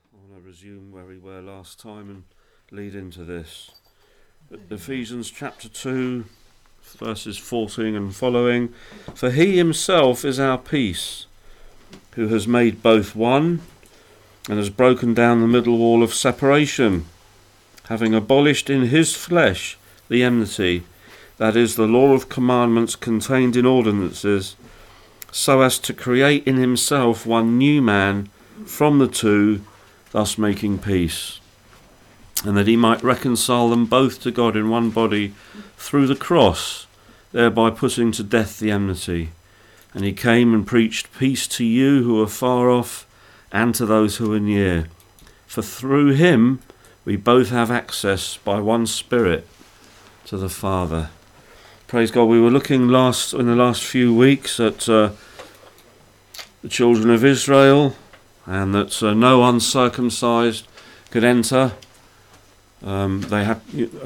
I want to resume where we were last time and lead into this. Ephesians chapter 2, verses 14 and following. For he himself is our peace, who has made both one, and has broken down the middle wall of separation, having abolished in his flesh the enmity, that is, the law of commandments contained in ordinances, so as to create in himself one new man from the two, thus making peace, and that he might reconcile them both to God in one body through the cross, thereby putting to death the enmity. And he came and preached peace to you who are far off, and to those who are near. For through him we both have access by one Spirit to the Father. Praise God. We were looking in the last few weeks at the children of Israel, and that no uncircumcised could enter. They had,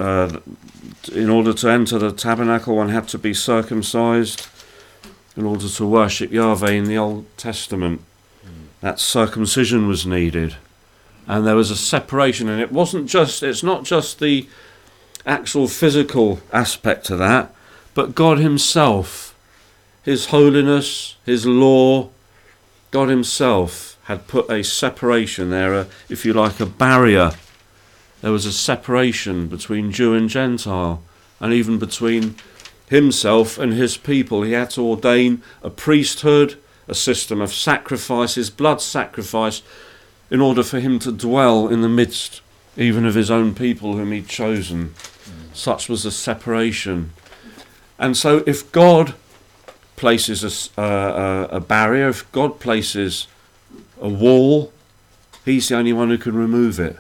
in order to enter the tabernacle, one had to be circumcised in order to worship Yahweh in the Old Testament. That circumcision was needed, and there was a separation. And it's not just the actual physical aspect of that, but God himself, his holiness, his law, God himself had put a separation there, if you like, a barrier. There was a separation between Jew and Gentile, and even between himself and his people. He had to ordain a priesthood, a system of sacrifices, blood sacrifice, in order for him to dwell in the midst even of his own people whom he'd chosen. Such was the separation. And so if God places a barrier, if God places a wall, he's the only one who can remove it.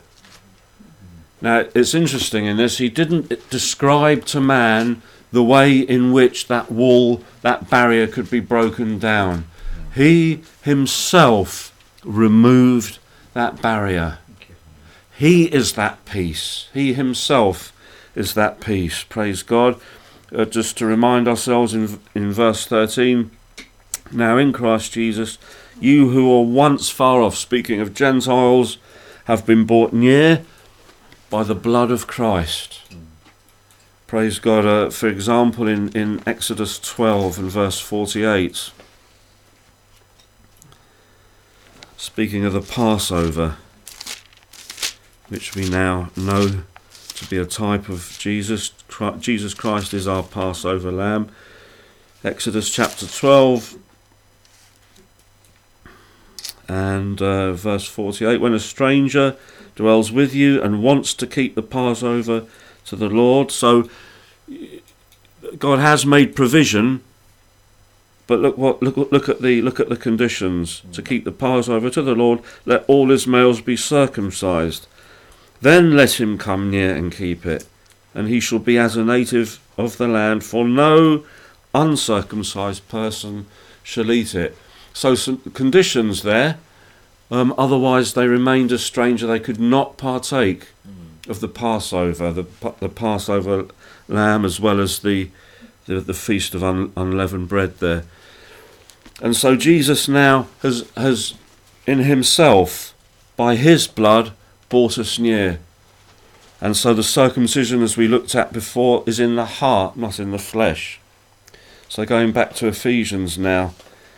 Now, it's interesting in this, he didn't describe to man the way in which that wall, that barrier could be broken down. He himself removed that barrier. He is that peace. He himself is that peace. Praise God. Just to remind ourselves in verse 13, now in Christ Jesus, you who were once far off, speaking of Gentiles, have been brought near by the blood of Christ. Praise God. For example, in Exodus 12 and verse 48, speaking of the Passover, which we now know to be a type of Jesus. Jesus Christ is our Passover lamb. Exodus chapter 12 and verse 48, when a stranger dwells with you and wants to keep the Passover to the Lord. So God has made provision, but look at the conditions. To keep the Passover to the Lord, let all his males be circumcised. Then let him come near and keep it, and he shall be as a native of the land, for no uncircumcised person shall eat it. So some conditions there, otherwise they remained a stranger. They could not partake of the Passover, the Passover lamb, as well as the feast of unleavened bread there. And so Jesus now has in himself, by his blood, brought us near. And so the circumcision, as we looked at before, is in the heart, not in the flesh. So going back to Ephesians now,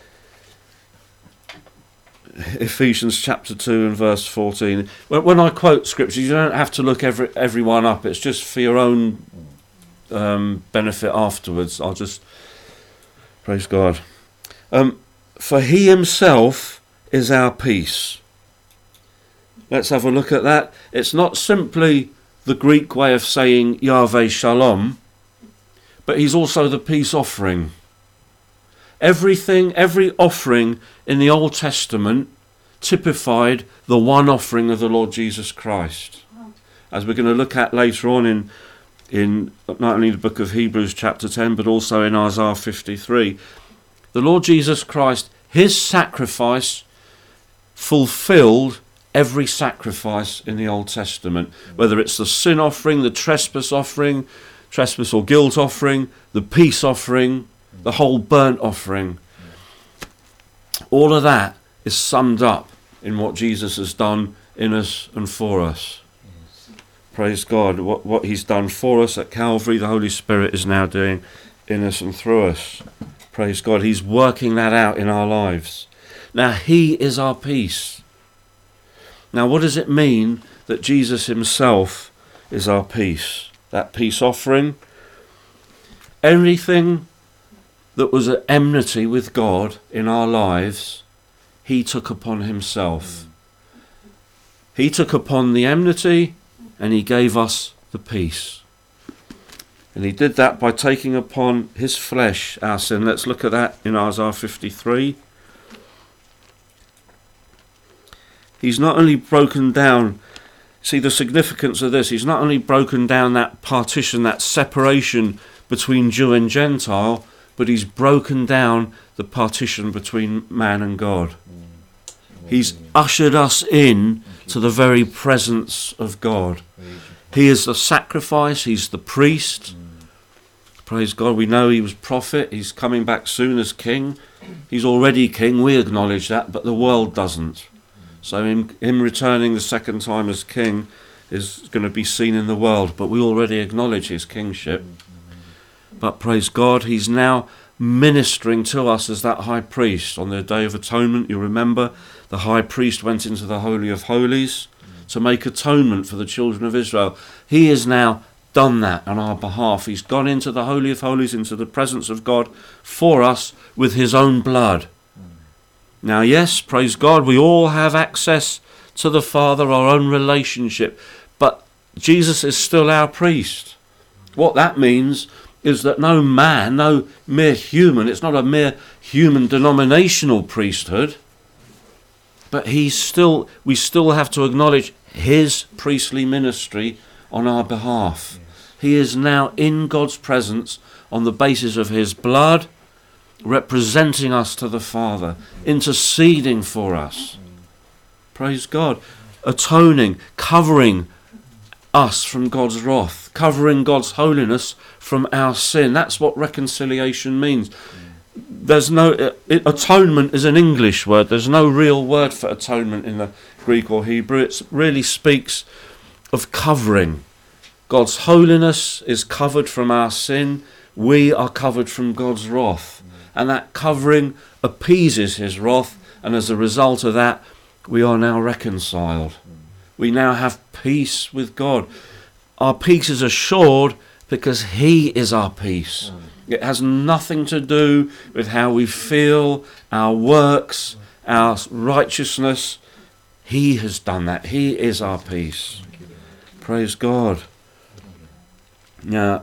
Ephesians chapter 2 and verse 14. When I quote scripture, you don't have to look every one up. It's just for your own benefit afterwards. I'll just praise God. For he himself is our peace. Let's have a look at that. It's not simply the Greek way of saying Yahweh Shalom, but he's also the peace offering. Every offering in the Old Testament typified the one offering of the Lord Jesus Christ. As we're going to look at later on in not only the book of Hebrews chapter 10, but also in Isaiah 53. The Lord Jesus Christ, his sacrifice fulfilled every sacrifice in the Old Testament, whether it's the sin offering, the trespass or guilt offering, the peace offering, the whole burnt offering. All of that is summed up in what Jesus has done in us and for us. Praise God. What he's done for us at Calvary, the Holy Spirit is now doing in us and through us. Praise God. He's working that out in our lives. Now, he is our peace. Now, what does it mean that Jesus himself is our peace? That peace offering. Everything that was at enmity with God in our lives, he took upon himself. He took upon the enmity and he gave us the peace. And he did that by taking upon his flesh our sin. Let's look at that in Isaiah 53. He's not only broken down, see the significance of this, he's not only broken down that partition, that separation between Jew and Gentile, but he's broken down the partition between man and God. He's ushered us in to the very presence of God. He is the sacrifice, he's the priest. Praise God, we know he was prophet, he's coming back soon as king. He's already king, we acknowledge that, but the world doesn't. So him returning the second time as king is going to be seen in the world, but we already acknowledge his kingship. But praise God, he's now ministering to us as that high priest. On the Day of Atonement, you remember, the high priest went into the Holy of Holies to make atonement for the children of Israel. He has now done that on our behalf. He's gone into the Holy of Holies, into the presence of God for us with his own blood. Now, yes, praise God, we all have access to the Father, our own relationship, but Jesus is still our priest. What that means is that no man, no mere human, it's not a mere human denominational priesthood, but we still have to acknowledge his priestly ministry on our behalf. He is now in God's presence on the basis of his blood, representing us to the Father, interceding for us. Praise God. Atoning, covering us from God's wrath, covering God's holiness from our sin. That's what reconciliation means. There's no atonement is an English word. There's no real word for atonement in the Greek or Hebrew. It really speaks of covering. God's holiness is covered from our sin. We are covered from God's wrath. And that covering appeases his wrath, and as a result of that, we are now reconciled. We now have peace with God. Our peace is assured because he is our peace. It has nothing to do with how we feel, our works, our righteousness. He has done that. He is our peace. Praise God. Now,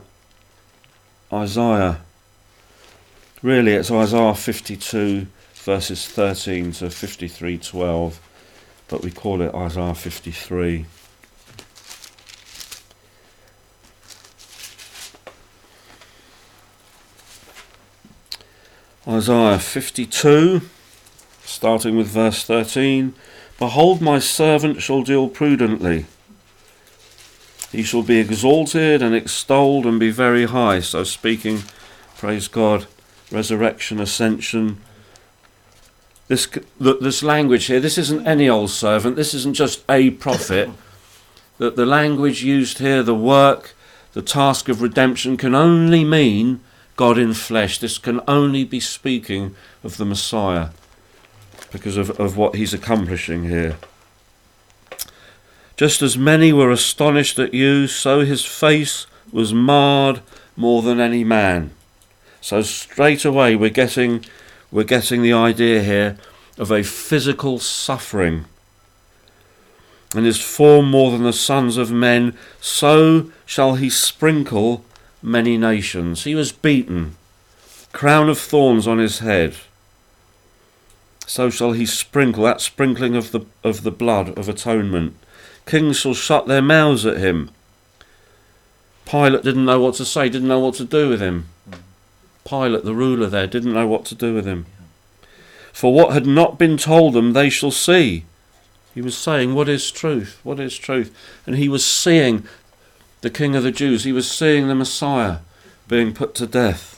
Isaiah. Really, it's Isaiah 52, verses 13 to 53:12, but we call it Isaiah 53. Isaiah 52, starting with verse 13. Behold, my servant shall deal prudently. He shall be exalted and extolled and be very high. So speaking, praise God, resurrection, ascension. This language here, this isn't any old servant, this isn't just a prophet. The language used here, the work, the task of redemption can only mean God in flesh. This can only be speaking of the Messiah because of what he's accomplishing here. Just as many were astonished at you, so his face was marred more than any man. So straight away we're getting the idea here of a physical suffering. And his form more than the sons of men, so shall he sprinkle many nations. He was beaten, crown of thorns on his head. So shall he sprinkle, that sprinkling of the blood of atonement. Kings shall shut their mouths at him. Pilate didn't know what to say, didn't know what to do with him. Pilate, the ruler there, didn't know what to do with him. For what had not been told them, they shall see. He was saying, what is truth? What is truth? And he was seeing the King of the Jews. He was seeing the Messiah being put to death.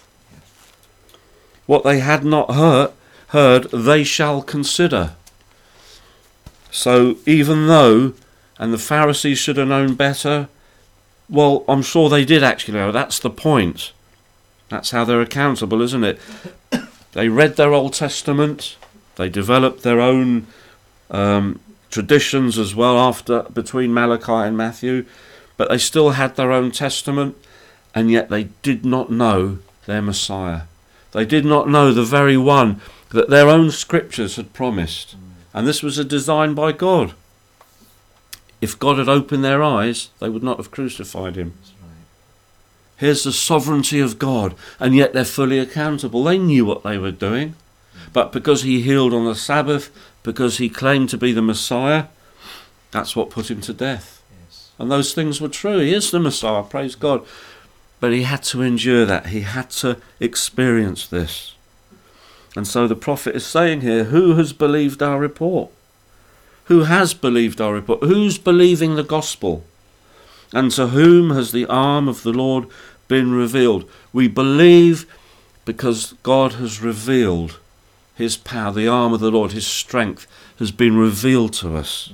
What they had not heard, they shall consider. So even though, and the Pharisees should have known better, well, I'm sure they did actually know. That's the point. That's how they're accountable, isn't it? They read their Old Testament. They developed their own traditions as well between Malachi and Matthew. But they still had their own testament, and yet they did not know their Messiah. They did not know the very one that their own scriptures had promised. And this was a design by God. If God had opened their eyes, they would not have crucified him. Here's the sovereignty of God, and yet they're fully accountable. They knew what they were doing. But because he healed on the Sabbath, because he claimed to be the Messiah, that's what put him to death. Yes. And those things were true. He is the Messiah, praise God. But he had to endure that. He had to experience this. And so the prophet is saying here, who has believed our report? Who has believed our report? Who's believing the gospel? And to whom has the arm of the Lord been revealed? We believe because God has revealed his power. The arm of the Lord, his strength, has been revealed to us.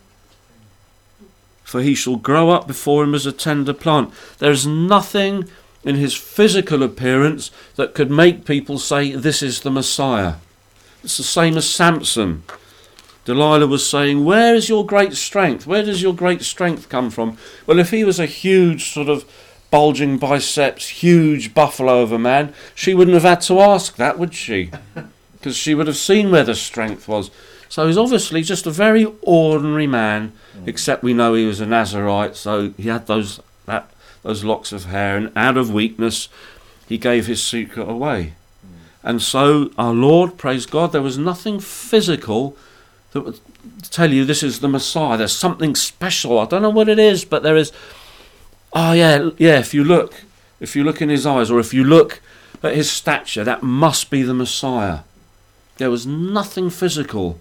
For he shall grow up before him as a tender plant. There is nothing in his physical appearance that could make people say, this is the Messiah. It's the same as Samson. Delilah was saying, where is your great strength? Where does your great strength come from? Well, if he was a huge sort of bulging biceps, huge buffalo of a man, she wouldn't have had to ask that, would she? Because she would have seen where the strength was. So he's obviously just a very ordinary man, except we know he was a Nazarite, so he had those locks of hair, and out of weakness he gave his secret away. And so our Lord, praise God, there was nothing physical that would tell you this is the Messiah. There's something special. I don't know what it is, but there is. Oh yeah. If you look in his eyes, or if you look at his stature, that must be the Messiah. There was nothing physical,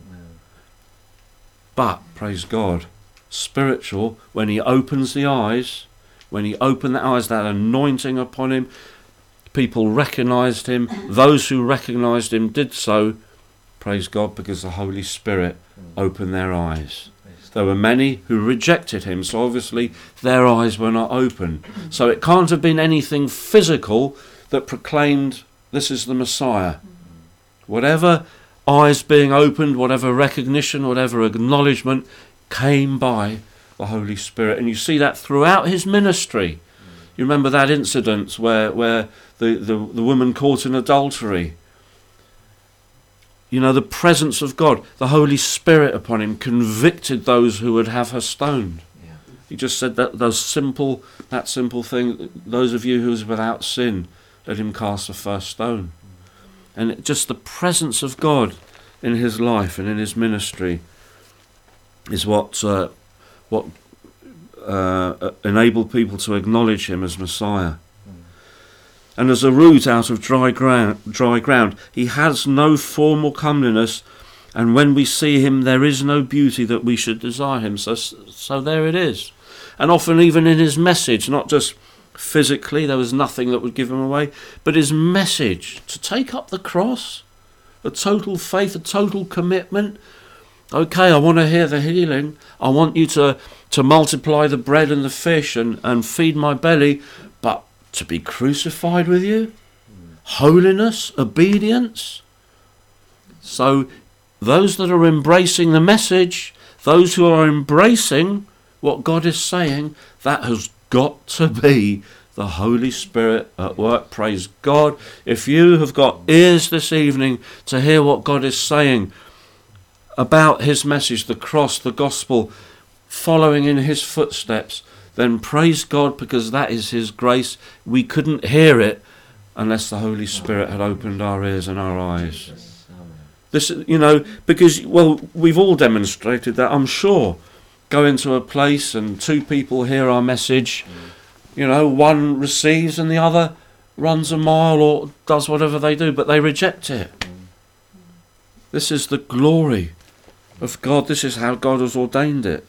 but praise God, spiritual. When he opens the eyes, when he opened the eyes, that anointing upon him, people recognised him. Those who recognised him did so, praise God, because the Holy Spirit opened their eyes. There were many who rejected him, so obviously their eyes were not open. So it can't have been anything physical that proclaimed this is the Messiah. Whatever eyes being opened, whatever recognition, whatever acknowledgement came by the Holy Spirit. And you see that throughout his ministry. You remember that incident where the woman caught in adultery. You know, the presence of God, the Holy Spirit upon him, convicted those who would have her stoned. Yeah. He just said that simple thing, those of you who is without sin, let him cast the first stone. And just the presence of God in his life and in his ministry is what enabled people to acknowledge him as Messiah. And as a root out of dry ground, he has no form or comeliness, and when we see him, there is no beauty that we should desire him. So there it is. And often even in his message, not just physically, there was nothing that would give him away, but his message, to take up the cross, a total faith, a total commitment. Okay, I want to hear the healing. I want you to multiply the bread and the fish and feed my belly, but to be crucified with you, holiness, obedience. So those that are embracing the message, those who are embracing what God is saying, that has got to be the Holy Spirit at work. Praise God. If you have got ears this evening to hear what God is saying about his message, the cross, the gospel, following in his footsteps, then praise God, because that is his grace. We couldn't hear it unless the Holy Spirit had opened our ears and our eyes. This, because, well, we've all demonstrated that, I'm sure. Go into a place and two people hear our message, one receives and the other runs a mile or does whatever they do, but they reject it. This is the glory of God. This is how God has ordained it.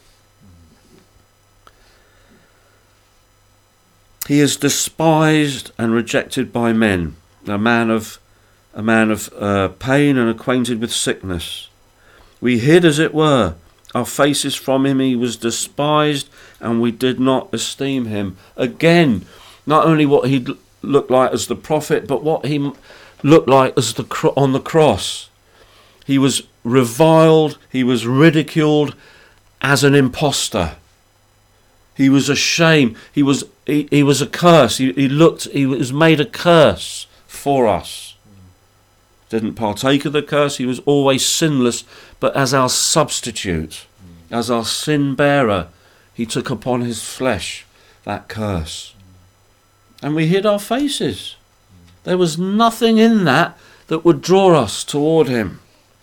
He is despised and rejected by men, a man of pain and acquainted with sickness. We hid, as it were, our faces from him. He was despised, and we did not esteem him. Again, not only what he looked like as the prophet, but what he looked like as on the cross. He was reviled, he was ridiculed as an imposter. He was ashamed. He was a curse. He was made a curse for us. Didn't partake of the curse. He was always sinless, but as our substitute, as our sin bearer, he took upon his flesh that curse. And we hid our faces. There was nothing in that would draw us toward him.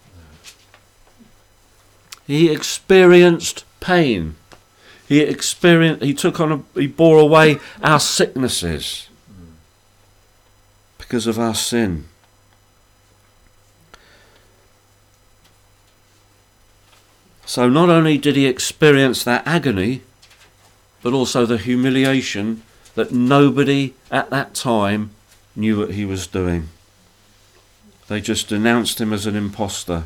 He experienced pain. He bore away our sicknesses because of our sin. So not only did he experience that agony, but also the humiliation that nobody at that time knew what he was doing. They just denounced him as an imposter.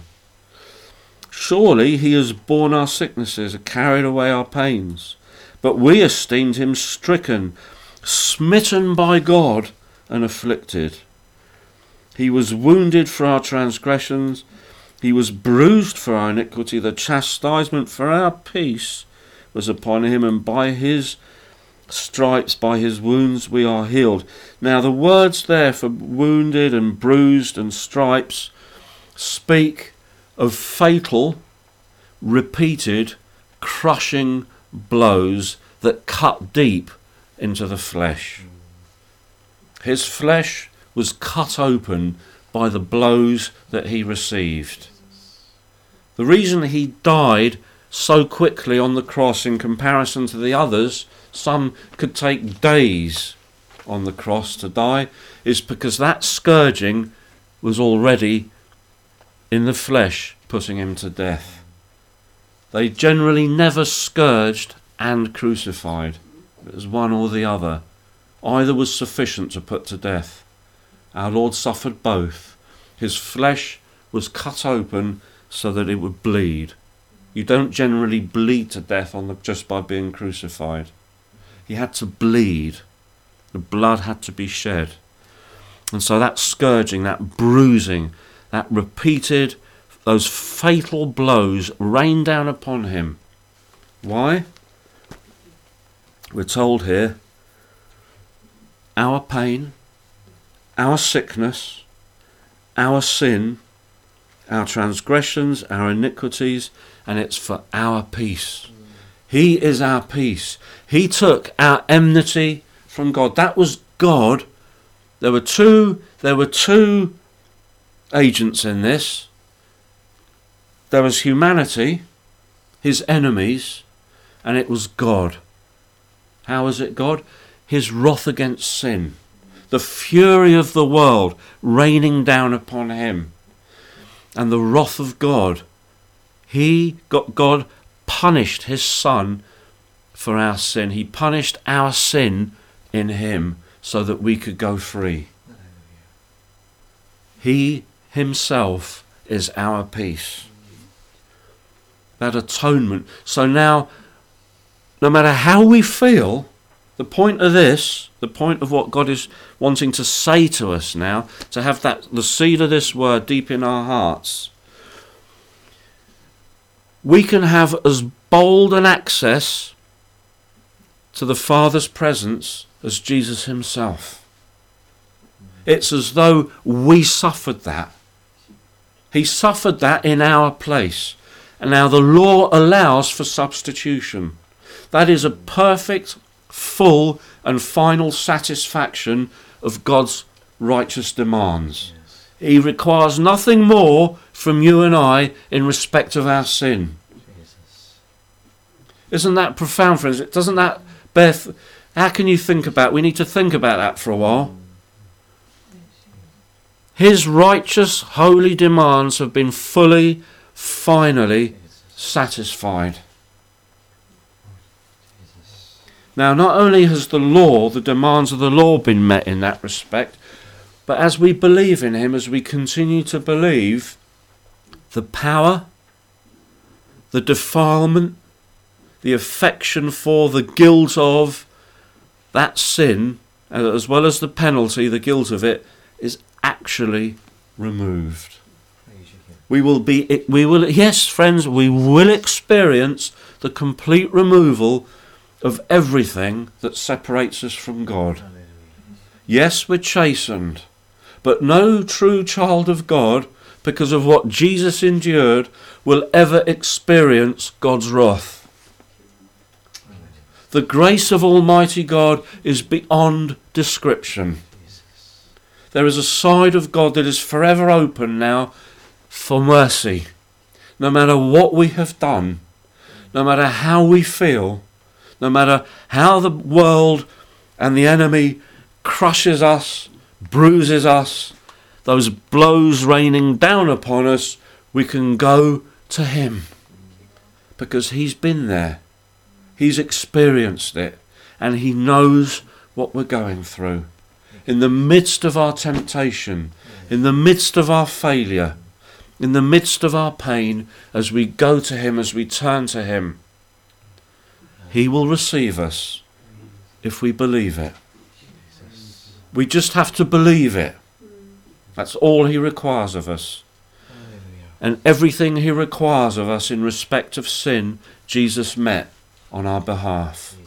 Surely he has borne our sicknesses and carried away our pains. But we esteemed him stricken, smitten by God, and afflicted. He was wounded for our transgressions. He was bruised for our iniquity. The chastisement for our peace was upon him, and by his stripes, by his wounds, we are healed. Now the words there for wounded and bruised and stripes speak of fatal, repeated, crushing blows that cut deep into the flesh. His flesh was cut open by the blows that he received. The reason he died so quickly on the cross in comparison to the others, some could take days on the cross to die, is because that scourging was already in the flesh, putting him to death. They generally never scourged and crucified. It was one or the other. Either was sufficient to put to death. Our Lord suffered both. His flesh was cut open so that it would bleed. You don't generally bleed to death just by being crucified. He had to bleed. The blood had to be shed. And so that scourging, that bruising, that repeated, those fatal blows rained down upon him. Why? We're told here, our pain, our sickness, our sin, our transgressions, our iniquities, and it's for our peace. He is our peace. He took our enmity from God. That was God. There were two agents in this. There was humanity, his enemies, and it was God. How was it God? His wrath against sin. The fury of the world raining down upon him. And the wrath of God. God punished his Son for our sin. He punished our sin in him so that we could go free. He himself is our peace. That atonement. So now, no matter how we feel, the point of this, the point of what God is wanting to say to us now, to have the seed of this word deep in our hearts, we can have as bold an access to the Father's presence as Jesus himself. It's as though we suffered that. He suffered that in our place. And now the law allows for substitution. That is a perfect, full and final satisfaction of God's righteous demands. Yes. He requires nothing more from you and I in respect of our sin. Jesus. Isn't that profound, friends? Doesn't that bear... How can you think about... We need to think about that for a while. His righteous, holy demands have been fully, finally satisfied. Now, not only has the demands of the law been met in that respect, but as we believe in him, as we continue to believe, the power, the defilement, the affection for, the guilt of that sin, as well as the penalty, the guilt of it, is actually removed. Yes, friends, we will experience the complete removal of everything that separates us from God. Yes, we're chastened, but no true child of God, because of what Jesus endured, will ever experience God's wrath. The grace of Almighty God is beyond description. There is a side of God that is forever open now for mercy. No matter what we have done, no matter how we feel, no matter how the world and the enemy crushes us, bruises us, those blows raining down upon us, we can go to him because he's been there. He's experienced it and he knows what we're going through. In the midst of our temptation, in the midst of our failure, in the midst of our pain, as we go to him, as we turn to him, he will receive us if we believe it. We just have to believe it. That's all he requires of us. And everything he requires of us in respect of sin, Jesus met on our behalf.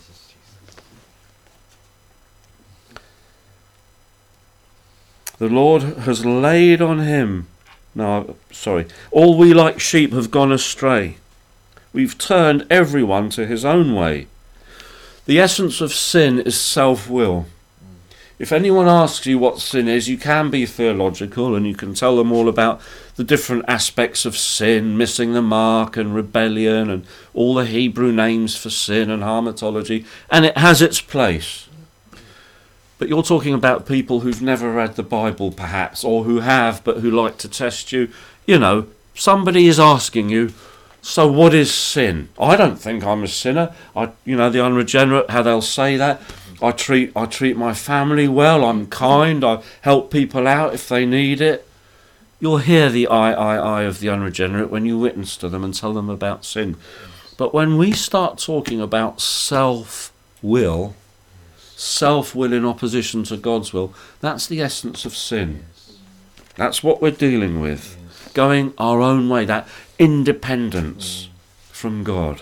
The Lord has laid on him. All we like sheep have gone astray. We've turned everyone to his own way. The essence of sin is self-will. If anyone asks you what sin is, you can be theological and you can tell them all about the different aspects of sin, missing the mark and rebellion and all the Hebrew names for sin and hamartology, and it has its place. But you're talking about people who've never read the Bible perhaps, or who have but who like to test you. You know, somebody is asking you, so what is sin? I don't think I'm a sinner. The unregenerate, how they'll say that. I treat my family well, I'm kind, I help people out if they need it. You'll hear the I of the unregenerate when you witness to them and tell them about sin. But when we start talking about self-will in opposition to God's will, that's the essence of sin. That's what we're dealing with. Going our own way, that independence from God.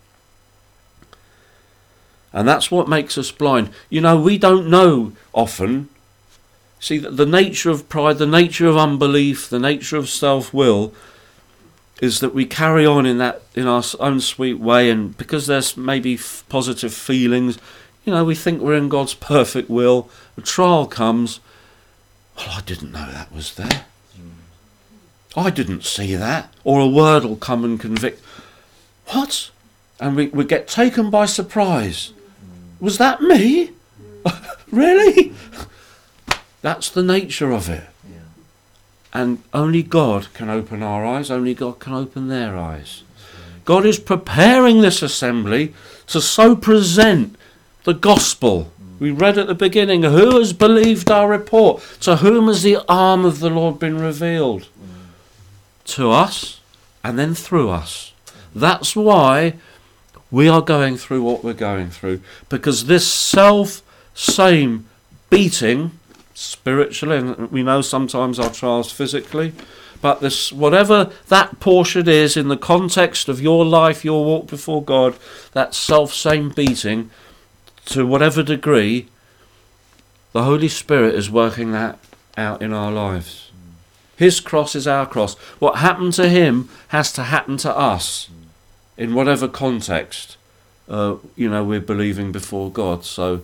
And that's what makes us blind. You know, we don't know often. See, the nature of pride, the nature of unbelief, the nature of self-will is that we carry on in our own sweet way, and because there's maybe positive feelings, you know, we think we're in God's perfect will. A trial comes. Well, I didn't know that was there. I didn't see that. Or a word will come and convict. What? And we get taken by surprise. Was that me? Really? That's the nature of it. Yeah. And only God can open our eyes. Only God can open their eyes. God is preparing this assembly to so present the gospel. We read at the beginning, who has believed our report? To whom has the arm of the Lord been revealed? To us, and then through us. That's why we are going through what we're going through, because this same beating spiritually, and we know sometimes our trials physically, but this, whatever that portion is in the context of your life, your walk before God, that same beating, to whatever degree, the Holy Spirit is working that out in our lives. His cross is our cross. What happened to him has to happen to us. In whatever context, we're believing before God. So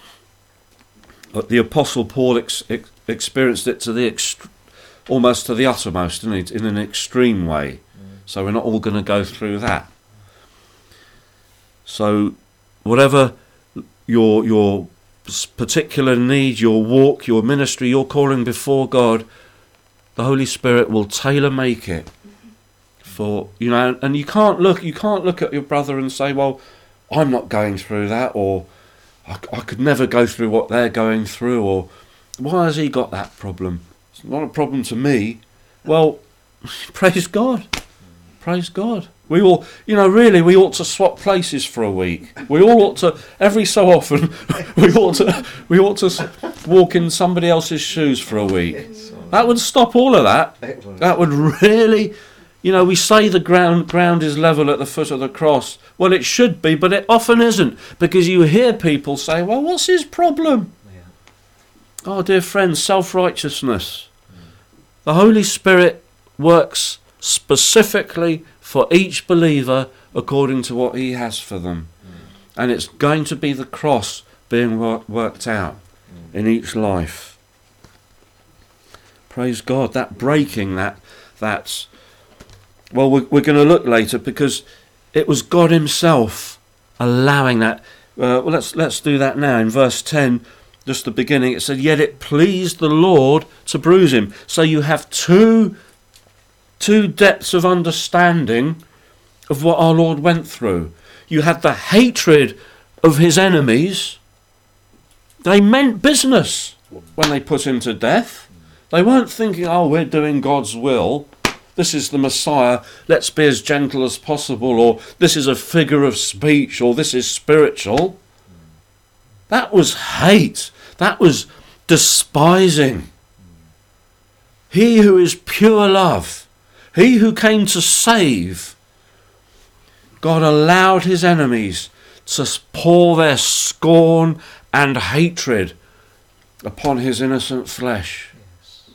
the Apostle Paul experienced it to almost to the uttermost, didn't he? In an extreme way. So we're not all going to go through that. So whatever your particular need, your walk, your ministry, your calling before God, the Holy Spirit will tailor-make it. And you can't look at your brother and say, well, I'm not going through that, or I could never go through what they're going through, or why has he got that problem? It's not a problem to me. Well, praise God. We all, really, we ought to swap places for a week. We all ought to, every so often, we ought to walk in somebody else's shoes for a week. That would stop all of that. That would really, we say the ground is level at the foot of the cross. Well, it should be, but it often isn't, because you hear people say, well, what's his problem? Yeah. Oh, dear friends, self-righteousness. The Holy Spirit works specifically for each believer according to what he has for them. And it's going to be the cross being worked out in each life. Praise God. That breaking, that's... Well, we're going to look later, because it was God himself allowing that. Let's do that now. In verse 10, just the beginning, it said, yet it pleased the Lord to bruise him. So you have two depths of understanding of what our Lord went through. You had the hatred of his enemies. They meant business when they put him to death. They weren't thinking, oh, we're doing God's will. This is the Messiah. Let's be as gentle as possible. Or this is a figure of speech. Or this is spiritual. That was hate. That was despising. He who is pure love, he who came to save, God allowed his enemies to pour their scorn and hatred upon his innocent flesh. Yes.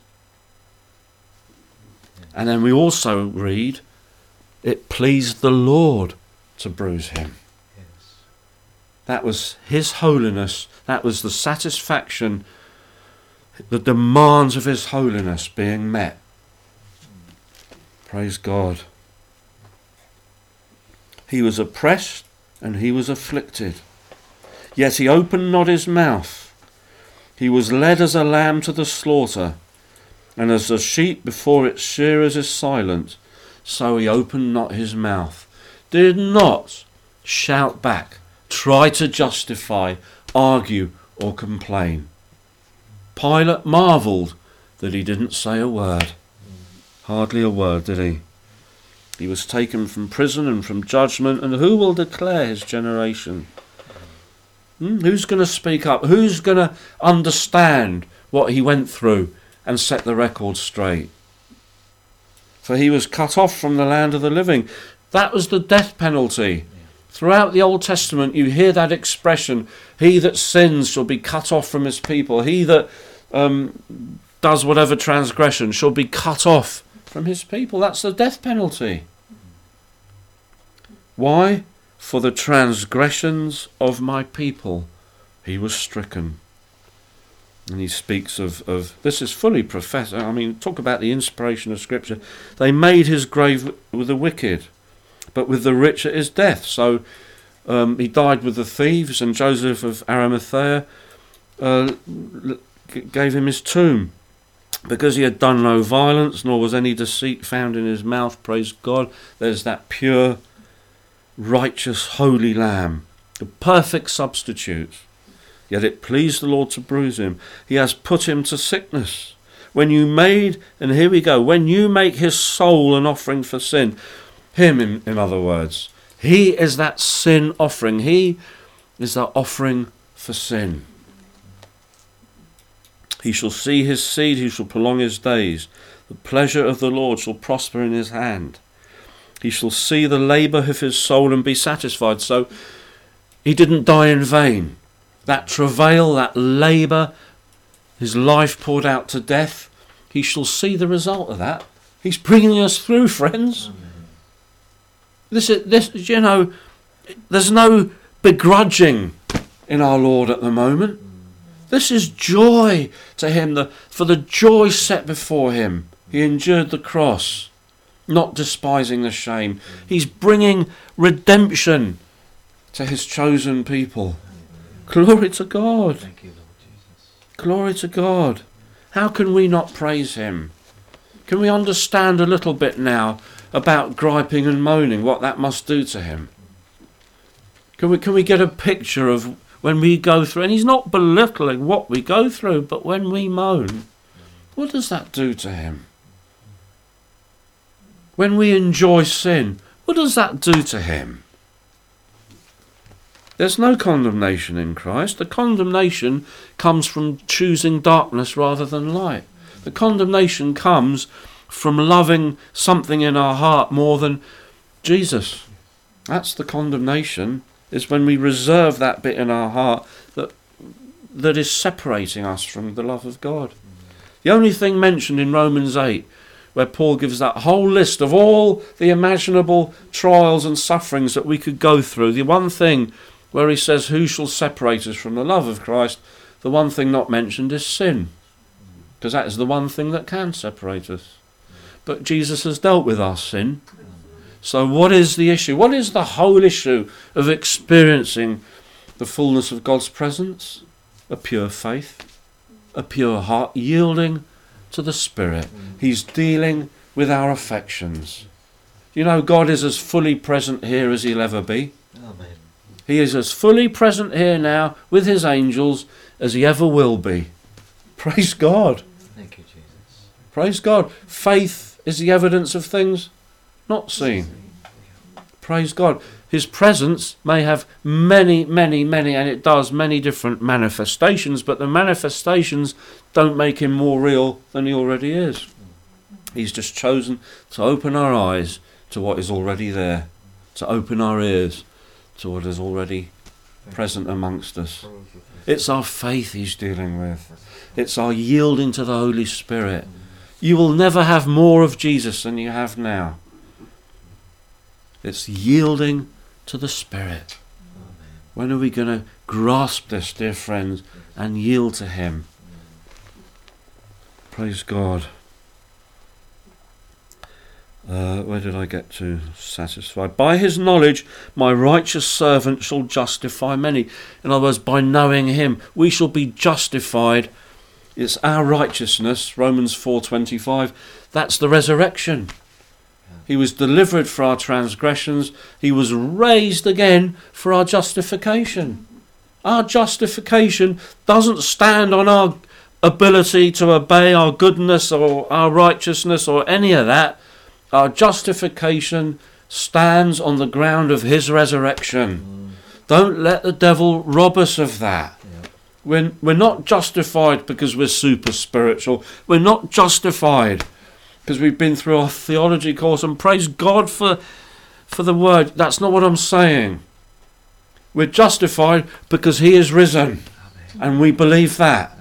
And then we also read, it pleased the Lord to bruise him. Yes. That was his holiness. That was the satisfaction, the demands of his holiness being met. Praise God. He was oppressed and he was afflicted, yet he opened not his mouth. He was led as a lamb to the slaughter, and as a sheep before its shearers is silent, so he opened not his mouth. Did not shout back, try to justify, argue or complain. Pilate marvelled that he didn't say a word. Hardly a word, did he? He was taken from prison and from judgment, and who will declare his generation? Who's going to speak up? Who's going to understand what he went through and set the record straight? For he was cut off from the land of the living. That was the death penalty. Throughout the Old Testament you hear that expression, he that sins shall be cut off from his people. He that does whatever transgression shall be cut off from his people. That's the death penalty. Why? For the transgressions of my people he was stricken. And he speaks of this is fully prophetic. I mean, talk about the inspiration of Scripture. They made his grave with the wicked, but with the rich at his death. So he died with the thieves, and Joseph of Arimathea gave him his tomb. Because he had done no violence, nor was any deceit found in his mouth, praise God, there's that pure, righteous, holy Lamb, the perfect substitute. Yet it pleased the Lord to bruise him. He has put him to sickness. When you made, and here we go, when you make his soul an offering for sin, him in other words, he is that sin offering. He is that offering for sin. He shall see his seed, he shall prolong his days. The pleasure of the Lord shall prosper in his hand. He shall see the labour of his soul and be satisfied. So he didn't die in vain. That travail, that labour, his life poured out to death, he shall see the result of that. He's bringing us through, friends. This, there's no begrudging in our Lord at the moment. This is joy to him. For the joy set before him, he endured the cross, not despising the shame. He's bringing redemption to his chosen people. Glory to God. Thank you, Lord Jesus. Glory to God. How can we not praise him? Can we understand a little bit now about griping and moaning, what that must do to him? Can we get a picture of when we go through, and he's not belittling what we go through, but when we moan, what does that do to him? When we enjoy sin, what does that do to him? There's no condemnation in Christ. The condemnation comes from choosing darkness rather than light. The condemnation comes from loving something in our heart more than Jesus. That's the condemnation, is when we reserve that bit in our heart that is separating us from the love of God. The only thing mentioned in Romans 8, where Paul gives that whole list of all the imaginable trials and sufferings that we could go through, the one thing where he says, who shall separate us from the love of Christ, the one thing not mentioned is sin, because that is the one thing that can separate us. But Jesus has dealt with our sin. So what is the issue? What is the whole issue of experiencing the fullness of God's presence? A pure faith, a pure heart, yielding to the Spirit. He's dealing with our affections. You know, God is as fully present here as he'll ever be. Amen. He is as fully present here now with his angels as he ever will be. Praise God. Thank you, Jesus. Praise God. Faith is the evidence of things not seen. Praise God. His presence may have many, and it does, many different manifestations, but the manifestations don't make him more real than he already is. He's just chosen to open our eyes to what is already there, to open our ears to what is already present amongst us. It's our faith he's dealing with. It's our yielding to the Holy Spirit. You will never have more of Jesus than you have now. It's yielding to the Spirit. When are we going to grasp this, dear friends, and yield to him? Praise God. Where did I get to? Satisfied. By his knowledge, my righteous servant shall justify many. In other words, by knowing him, we shall be justified. It's our righteousness, Romans 4:25. That's the resurrection. He was delivered for our transgressions. He was raised again for our justification. Our justification doesn't stand on our ability to obey, our goodness or our righteousness or any of that. Our justification stands on the ground of his resurrection. Don't let the devil rob us of that. We're not justified because we're super spiritual. We're not justified because we've been through our theology course, and praise God for the word. That's not what I'm saying. We're justified because he is risen. And we believe that.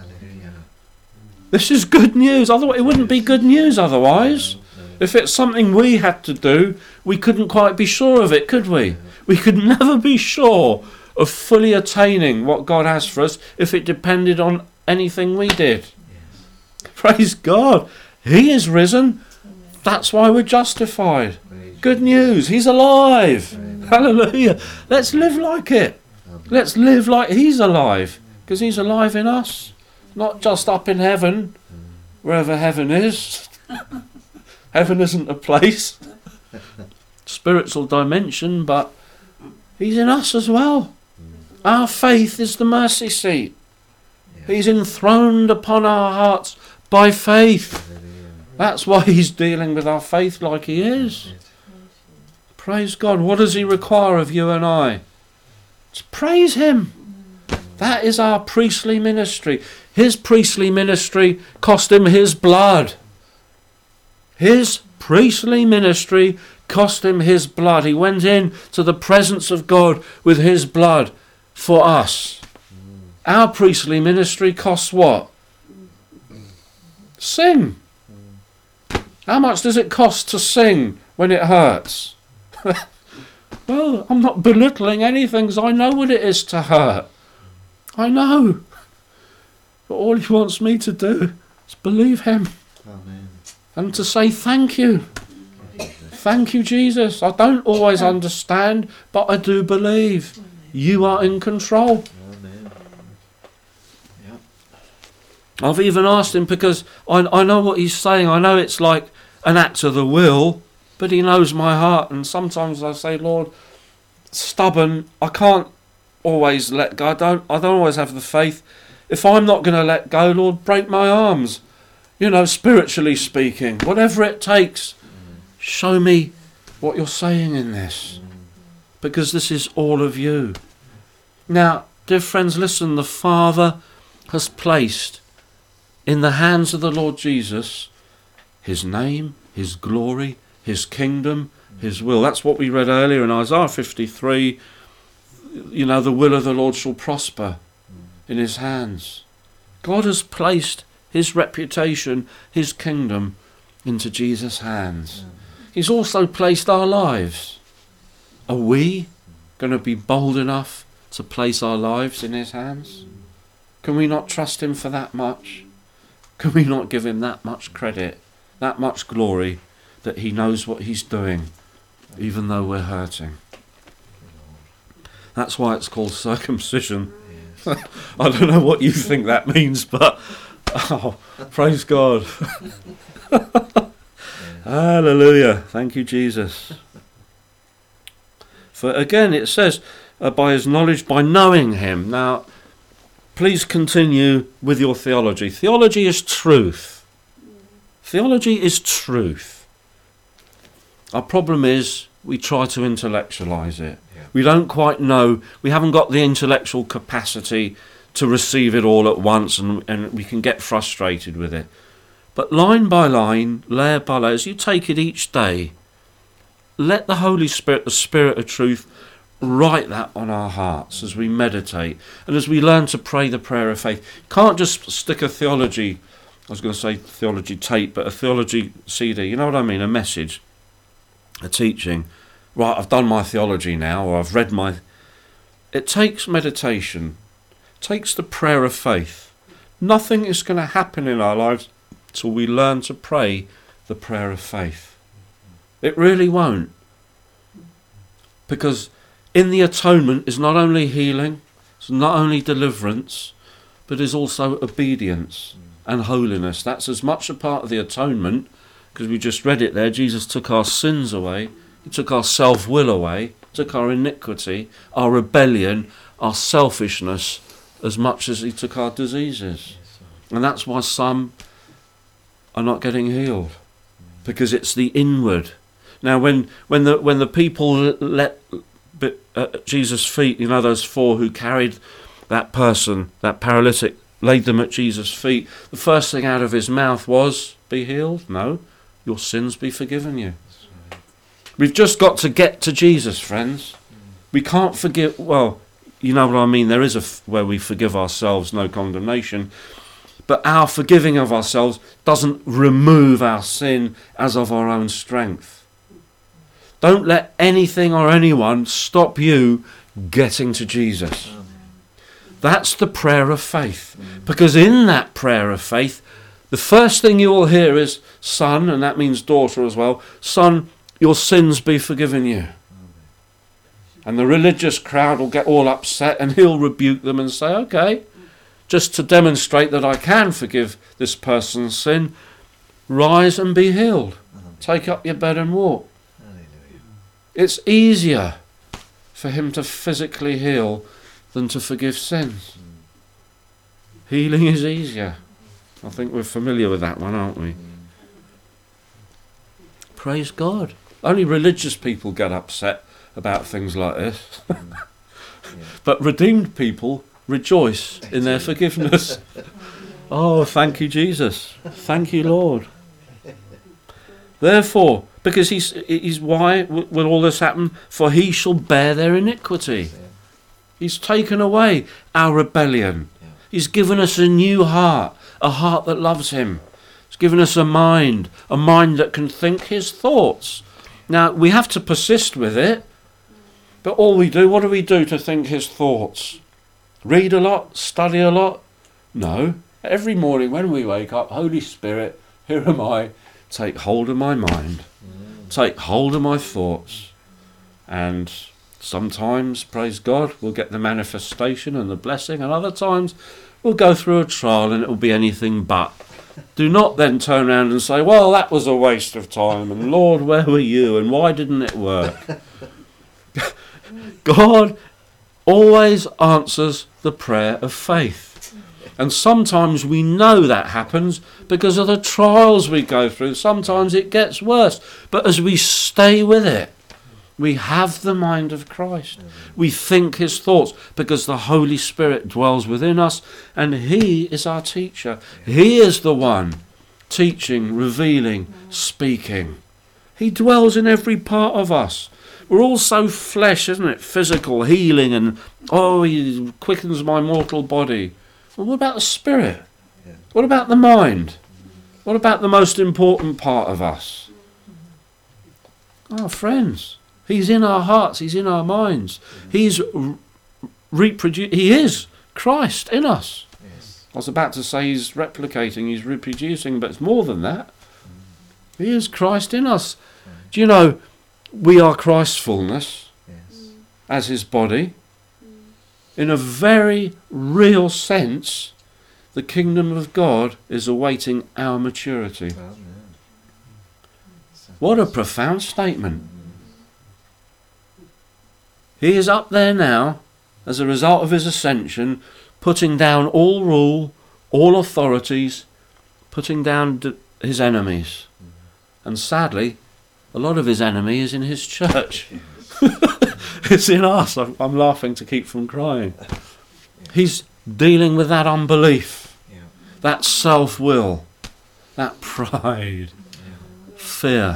This is good news. Otherwise, it wouldn't be good news otherwise. If it's something we had to do, we couldn't quite be sure of it, could we? We could never be sure of fully attaining what God has for us if it depended on anything we did. Praise God. He is risen. That's why we're justified. Good news. He's alive. Hallelujah. Let's live like it. Let's live like he's alive, because he's alive in us. Not just up in heaven, wherever heaven is. Heaven isn't a place. Spiritual dimension, but he's in us as well. Our faith is the mercy seat. He's enthroned upon our hearts by faith. That's why he's dealing with our faith like he is. Praise God. What does he require of you and I? To praise him. That is our priestly ministry. His priestly ministry cost him his blood. His priestly ministry cost him his blood. He went in to the presence of God with his blood for us. Our priestly ministry costs what? Sing. How much does it cost to sing when it hurts? Well, I'm not belittling anything, because I know what it is to hurt. I know. But all he wants me to do is believe him. Amen. And to say thank you. Thank you, Jesus. I don't always understand, but I do believe. You are in control. Amen. I've even asked him, because I know what he's saying. I know it's like an act of the will, but he knows my heart. And sometimes I say, Lord, stubborn, I can't always let go. I don't always have the faith. If I'm not going to let go, Lord, break my arms. You know, spiritually speaking, whatever it takes, show me what you're saying in this, because this is all of you. Now, dear friends, listen, the Father has placed in the hands of the Lord Jesus his name, his glory, his kingdom, his will. That's what we read earlier in Isaiah 53. You know, the will of the Lord shall prosper in his hands. God has placed his reputation, his kingdom into Jesus' hands. He's also placed our lives. Are we going to be bold enough to place our lives in his hands? Can we not trust him for that much? Can we not give him that much credit, that much glory, that he knows what he's doing, even though we're hurting? That's why it's called circumcision. I don't know what you think that means, but oh, praise God. Hallelujah. Thank you, Jesus. For again, it says, by his knowledge, by knowing him. Now, please continue with your theology. Theology is truth. Theology is truth. Our problem is we try to intellectualize it. Yeah. We don't quite know. We haven't got the intellectual capacity to receive it all at once, and we can get frustrated with it. But line by line, layer by layer, as you take it each day, let the Holy Spirit, the Spirit of truth, write that on our hearts as we meditate and as we learn to pray the prayer of faith. Can't just stick a theology, I was going to say theology tape, but a theology CD, you know what I mean, a message, a teaching. Right, I've done my theology now, or I've read my... It takes meditation, it takes the prayer of faith. Nothing is going to happen in our lives till we learn to pray the prayer of faith. It really won't. Because in the atonement is not only healing, it's not only deliverance, but is also obedience and holiness. That's as much a part of the atonement, because we just read it there. Jesus took our sins away, he took our self-will away, took our iniquity, our rebellion, our selfishness, as much as he took our diseases. And that's why some are not getting healed, because it's the inward. Now, when the people let Jesus' feet, you know, those four who carried that person, that paralytic, laid them at Jesus' feet, the first thing out of his mouth was, "Be healed." No, your sins be forgiven you. We've just got to get to Jesus, friends. We can't forgive. Well, you know what I mean. There is where we forgive ourselves, no condemnation. But our forgiving of ourselves doesn't remove our sin as of our own strength. Don't let anything or anyone stop you getting to Jesus. That's the prayer of faith. Because in that prayer of faith, the first thing you will hear is, "Son," and that means daughter as well, "Son, your sins be forgiven you." And the religious crowd will get all upset, and he'll rebuke them and say, "Okay, just to demonstrate that I can forgive this person's sin, rise and be healed. Take up your bed and walk." It's easier for him to physically heal than to forgive sins. Healing is easier. I think we're familiar with that one, aren't we? Praise God. Only religious people get upset about things like this. But redeemed people rejoice in their forgiveness. Oh, thank you, Jesus. Thank you, Lord. Therefore, because he's why will all this happen? For he shall bear their iniquity. He's taken away our rebellion. He's given us a new heart, a heart that loves him. He's given us a mind that can think his thoughts. Now, we have to persist with it, but what do we do to think his thoughts? Read a lot? Study a lot? No. Every morning when we wake up, Holy Spirit, here am I, take hold of my mind. Take hold of my thoughts. And sometimes, praise God, we'll get the manifestation and the blessing, and other times we'll go through a trial and it will be anything but. Do not then turn around and say, "Well, that was a waste of time, and Lord, where were you, and why didn't it work?" God always answers the prayer of faith. And sometimes we know that happens because of the trials we go through. Sometimes it gets worse. But as we stay with it, we have the mind of Christ. We think his thoughts because the Holy Spirit dwells within us and he is our teacher. He is the one teaching, revealing, speaking. He dwells in every part of us. We're all so flesh, isn't it? Physical, healing, and he quickens my mortal body. Well, what about the spirit? What about the mind? What about the most important part of us? Oh, friends, he's in our hearts, he's in our minds. He's he is Christ in us. Yes. I was about to say he's replicating, he's reproducing, but it's more than that. He is Christ in us. Do you know, we are Christ's fullness Yes. as his body. In a very real sense, the kingdom of God is awaiting our maturity. Well, What a profound statement. He is up there now, as a result of his ascension, putting down all rule, all authorities, putting down his enemies. And sadly, a lot of his enemy is in his church. It's in us. I'm laughing to keep from crying. He's dealing with that unbelief, that self-will, that pride, fear.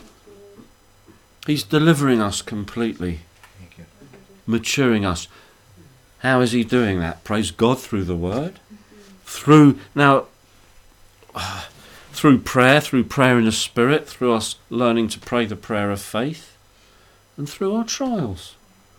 He's delivering us completely, Thank you. maturing us. How is he doing that? Praise God, through the word. Through prayer in the Spirit, through us learning to pray the prayer of faith, and through our trials.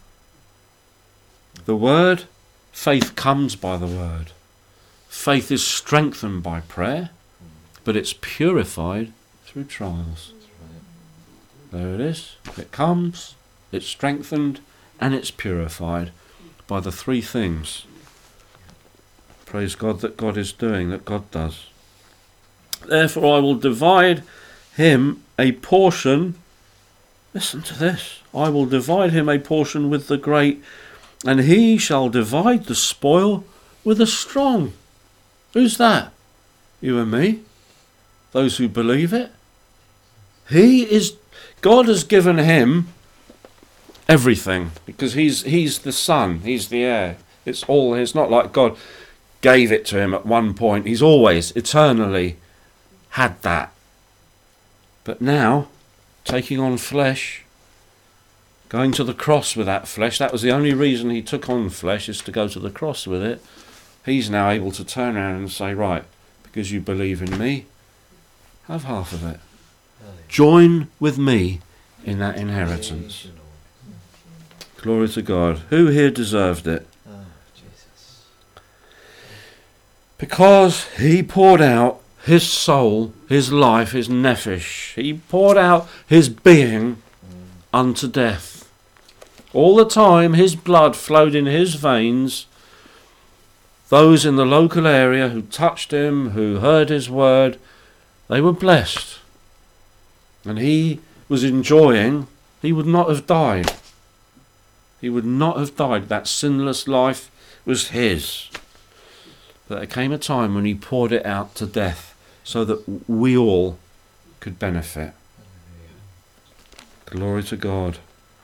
The word, faith comes by the word. Faith is strengthened by prayer, but it's purified through trials. There it is. It comes, it's strengthened, and it's purified by the three things. Praise God that God is doing, that God does. Therefore I will divide him a portion. Listen to this. I will divide him a portion with the great, and he shall divide the spoil with the strong. Who's that? You and me? Those who believe it? God has given him everything because he's the son, he's the heir. It's not like God gave it to him at one point. He's always, eternally had that. But now, taking on flesh, going to the cross with that flesh, that was the only reason he took on flesh, is to go to the cross with it. He's now able to turn around and say, right, because you believe in me, have half of it. Join with me in that inheritance. Glory to God. Who here deserved it? Oh, Jesus. Because he poured out his soul, his life, his nephesh. He poured out his being unto death. All the time his blood flowed in his veins. Those in the local area who touched him, who heard his word, they were blessed. And he was enjoying, he would not have died. He would not have died. That sinless life was his. But there came a time when he poured it out to death so that we all could benefit. Glory to God.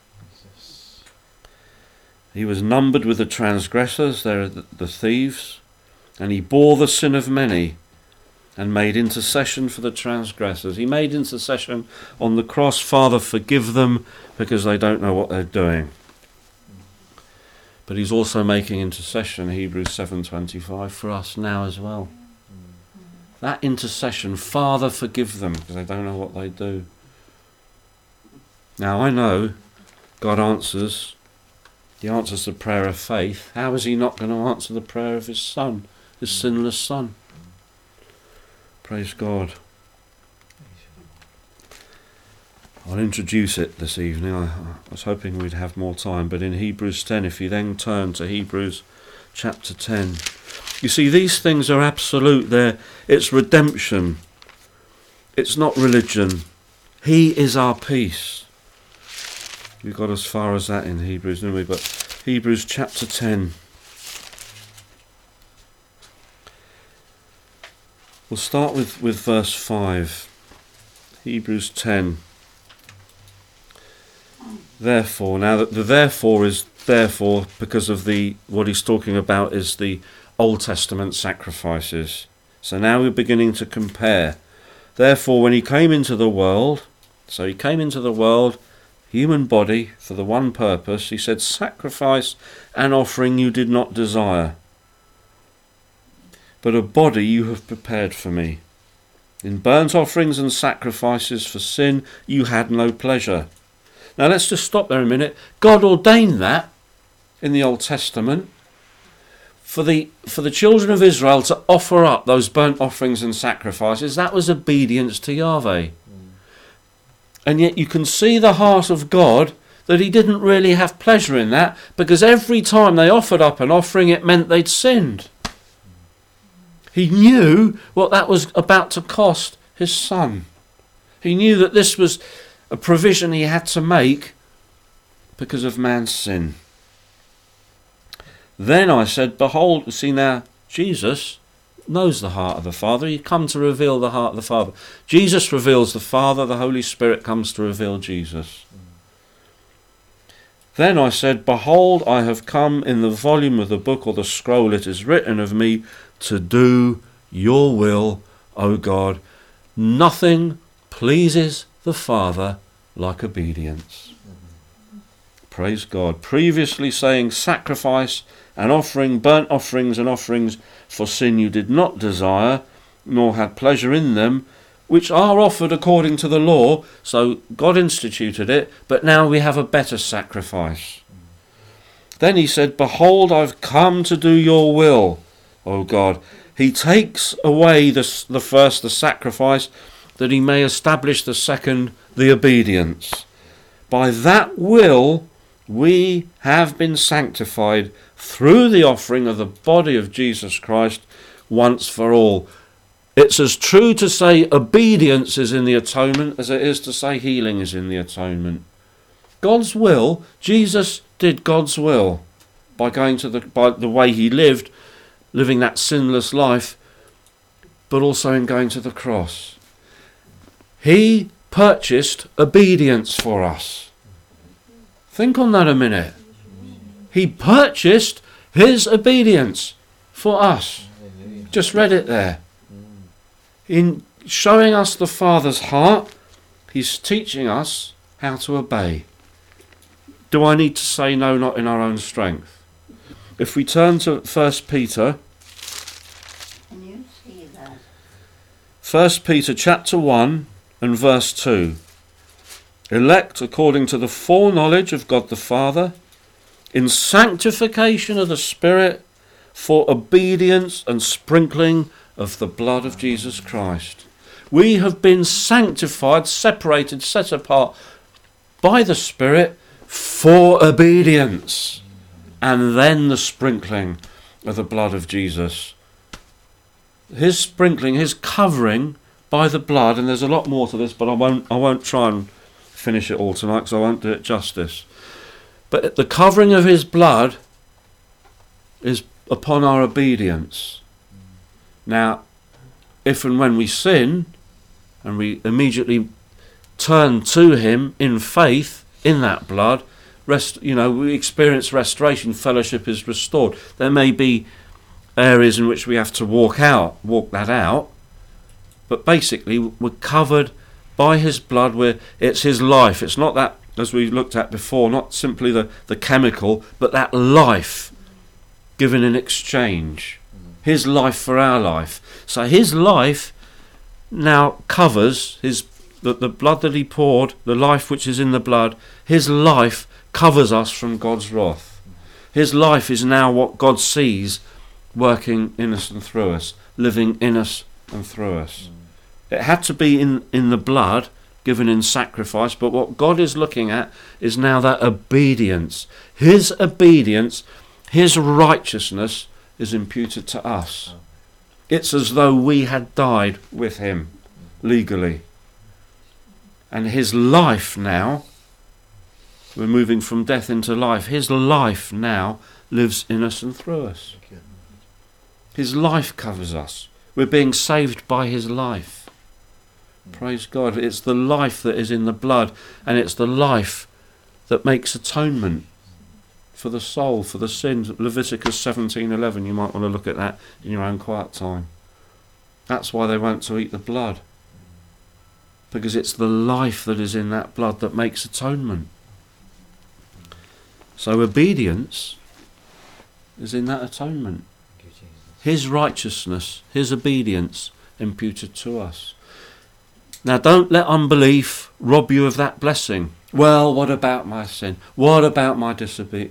He was numbered with the transgressors, they're the thieves, and he bore the sin of many and made intercession for the transgressors. He made intercession on the cross. Father, forgive them because they don't know what they're doing. But he's also making intercession, Hebrews 7:25, for us now as well. That intercession, Father, forgive them because they don't know what they do. Now I know God answers. He answers the prayer of faith. How is he not going to answer the prayer of his son, his sinless son? Praise God. I'll introduce it this evening. I was hoping we'd have more time, but in Hebrews 10, if you then turn to Hebrews chapter 10, you see these things are absolute. It's redemption. It's not religion. He is our peace. We got as far as that in Hebrews, didn't we? But Hebrews chapter 10. We'll start with verse 5. Hebrews 10. Therefore, now the therefore is therefore because of what he's talking about is the Old Testament sacrifices. So now we're beginning to compare. Therefore, when he came into the world, human body, for the one purpose, he said, sacrifice and offering you did not desire, but a body you have prepared for me. In burnt offerings and sacrifices for sin you had no pleasure. Now let's just stop there a minute. God ordained that in the Old Testament for the children of Israel to offer up those burnt offerings and sacrifices. That was obedience to Yahweh. And yet you can see the heart of God that he didn't really have pleasure in that, because every time they offered up an offering it meant they'd sinned. He knew what that was about to cost his son. He knew that this was a provision he had to make because of man's sin. Then I said, behold, see now, Jesus knows the heart of the Father. He come to reveal the heart of the Father. Jesus reveals the Father. The Holy Spirit comes to reveal Jesus. Then I said, behold, I have come in the volume of the book or the scroll. It is written of me to do your will, O God. Nothing pleases the Father like obedience. Praise God. Previously saying sacrifice and offering, burnt offerings and offerings for sin you did not desire, nor had pleasure in them, which are offered according to the law. So God instituted it, but now we have a better sacrifice. Then he said, behold, I've come to do your will, O God. He takes away the first, the sacrifice, that he may establish the second, the obedience. By that will we have been sanctified through the offering of the body of Jesus Christ once for all. It's as true to say obedience is in the atonement as it is to say healing is in the atonement. God's will, Jesus did God's will by going by the way he lived, living that sinless life, but also in going to the cross. He purchased obedience for us. Think on that a minute. He purchased his obedience for us. Just read it there. In showing us the Father's heart, he's teaching us how to obey. Do I need to say no, not in our own strength? If we turn to 1 Peter, Can you see that? 1 Peter chapter 1 and verse 2. Elect according to the foreknowledge of God the Father, in sanctification of the Spirit, for obedience and sprinkling of the blood of Jesus Christ. We have been sanctified, separated, set apart by the Spirit for obedience, and then the sprinkling of the blood of Jesus. His sprinkling, his covering by the blood, and there's a lot more to this, but I won't try and finish it all tonight because I won't do it justice. But the covering of his blood is upon our obedience. Now, if and when we sin, and we immediately turn to him in faith in that blood, we experience restoration, fellowship is restored. There may be areas in which we have to walk that out, but basically we're covered by his blood, where it's his life. It's not that, as we looked at before, not simply the chemical, but that life given in exchange. His life for our life. So his life now covers the blood that he poured, the life which is in the blood. His life covers us from God's wrath. His life is now what God sees working in us and through us, living in us and through us. It had to be in the blood given in sacrifice, but what God is looking at is now that obedience. His obedience, his righteousness is imputed to us. It's as though we had died with him legally. And his life now, we're moving from death into life, his life now lives in us and through us. His life covers us. We're being saved by his life. Praise God. It's the life that is in the blood, and it's the life that makes atonement for the soul, for the sins. Leviticus 17:11, you might want to look at that in your own quiet time. That's why they want to eat the blood, because it's the life that is in that blood that makes atonement. So obedience is in that atonement. Thank you, Jesus. His righteousness, his obedience imputed to us. Now don't let unbelief rob you of that blessing. Well, what about my sin? What about my disobedience?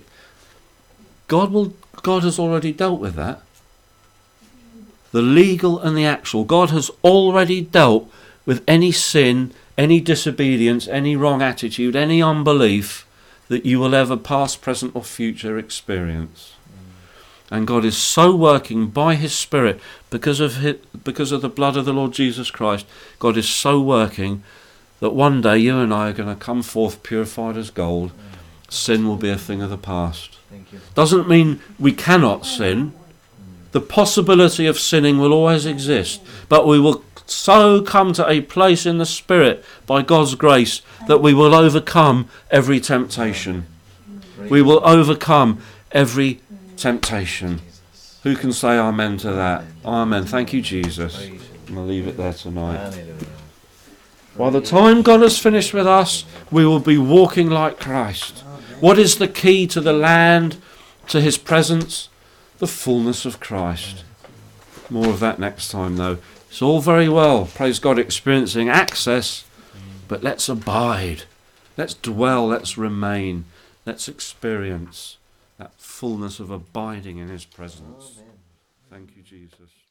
God has already dealt with that. The legal and the actual. God has already dealt with any sin, any disobedience, any wrong attitude, any unbelief that you will ever past, present or future experience. And God is so working by his Spirit because of the blood of the Lord Jesus Christ. God is so working that one day you and I are going to come forth purified as gold. Sin will be a thing of the past. Thank you. Doesn't mean we cannot sin. The possibility of sinning will always exist, but we will so come to a place in the Spirit by God's grace that we will overcome every temptation. We will overcome every temptation. Jesus. Who can say amen to that? Amen. Thank you, Jesus. Praise you. I'm going to leave it there tonight. Hallelujah. By the time God has finished with us, we will be walking like Christ. What is the key to the land, to his presence? The fullness of Christ. More of that next time, though. It's all very well, praise God, experiencing access, but let's abide. Let's dwell, let's remain. Let's experience that fullness of abiding in his presence. Amen. Thank you, Jesus.